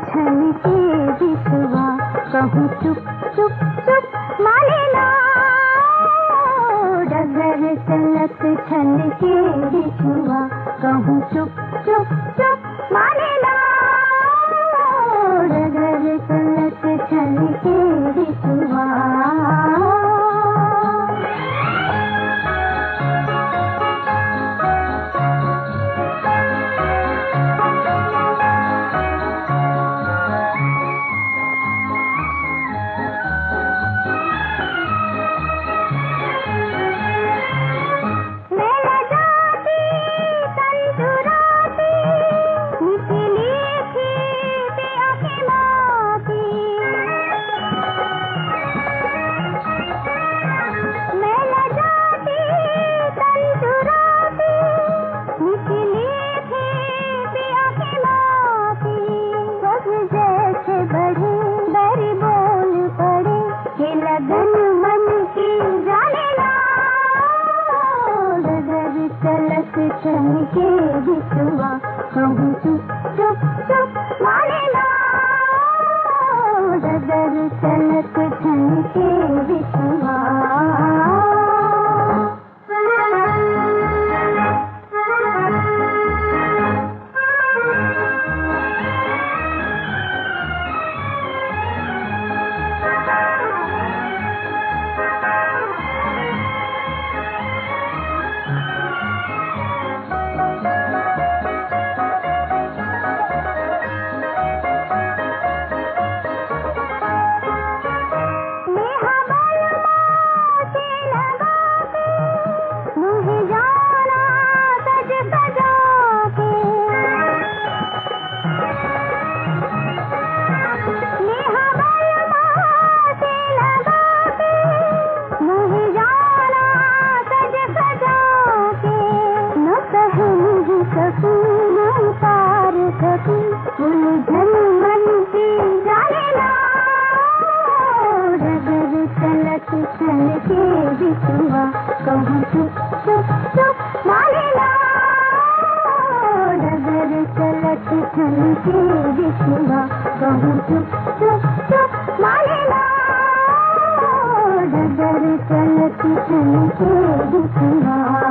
छन के बिसवा, कहूँ चुप चुप चुप माने ना। डगर चलत छन के बिसवा, कहूँ चुप चुप चुप माने ना। डगर चलत छन के बिसवा। छन के बिसवा, कहूँ चुप चुप चुप माने ना। डगर चलत छन के बिसवा। छन के बिसवा, कहूँ चुप चुप चुप माने ना। डगर चलत छन के बिसवा, कहूँ चुप चुप चुप माने ना। डगर चलत छन के बिसवा।